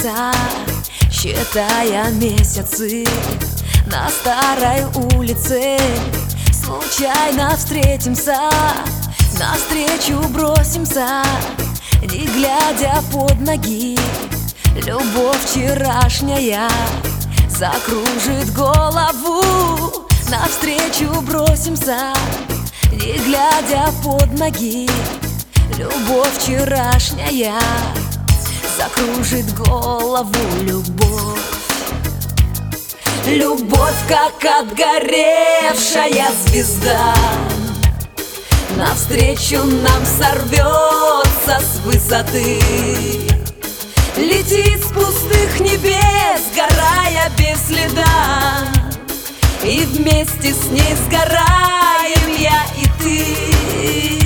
месяца, считая месяцы, на старой улице случайно встретимся, навстречу бросимся, не глядя под ноги. Любовь вчерашняя закружит голову, навстречу бросимся, не глядя под ноги. Любовь вчерашняя закружит голову. Любовь, любовь, как отгоревшая звезда, навстречу нам сорвется с высоты. Летит с пустых небес, сгорая без следа, и вместе с ней сгораем я и ты.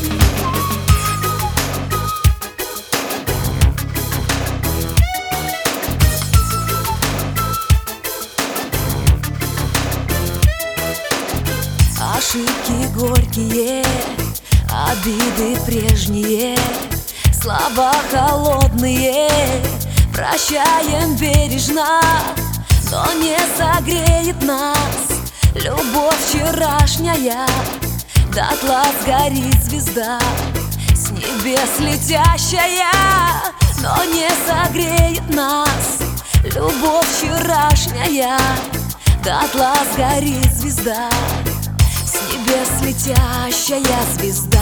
Ошибки горькие, обиды прежние, слова холодные прощаем бережно, но не согреет нас любовь вчерашняя. Дотла сгорит звезда с небес летящая, но не согреет нас любовь вчерашняя. Дотла сгорит звезда, с небес летящая звезда.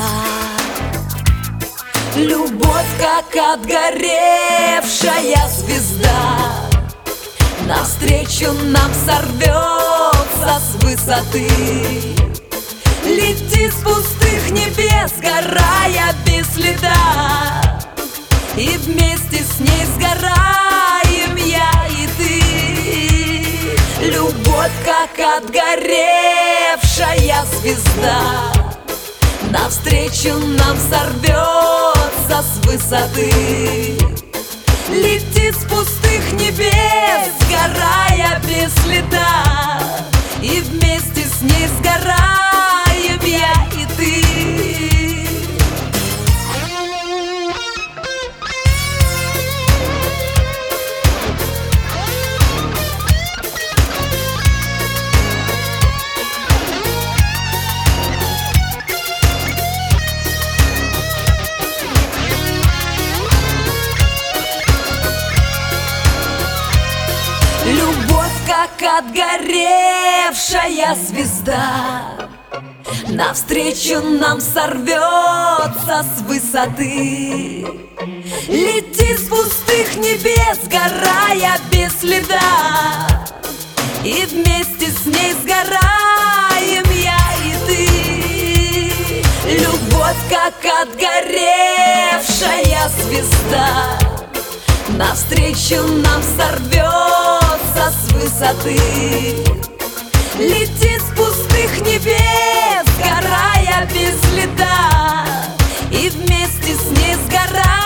Любовь, как отгоревшая звезда, навстречу нам сорвется с высоты. Летит с пустых небес, сгорая без следа, и вместе с ней сгораем я и ты. Любовь, как отгоревшая звезда, навстречу нам сорвется с высоты. Летит с пустых небес, сгорая без следа, и вместе с ней сгораем я и ты. Любовь, как отгоревшая звезда, навстречу нам сорвется с высоты. Летит с пустых небес, сгорая без следа, и вместе с ней сгораем я и ты. Любовь, как отгоревшая звезда, навстречу нам сорвется с высоты. Летит с пустых небес, сгорая без следа, и вместе с ней сгораем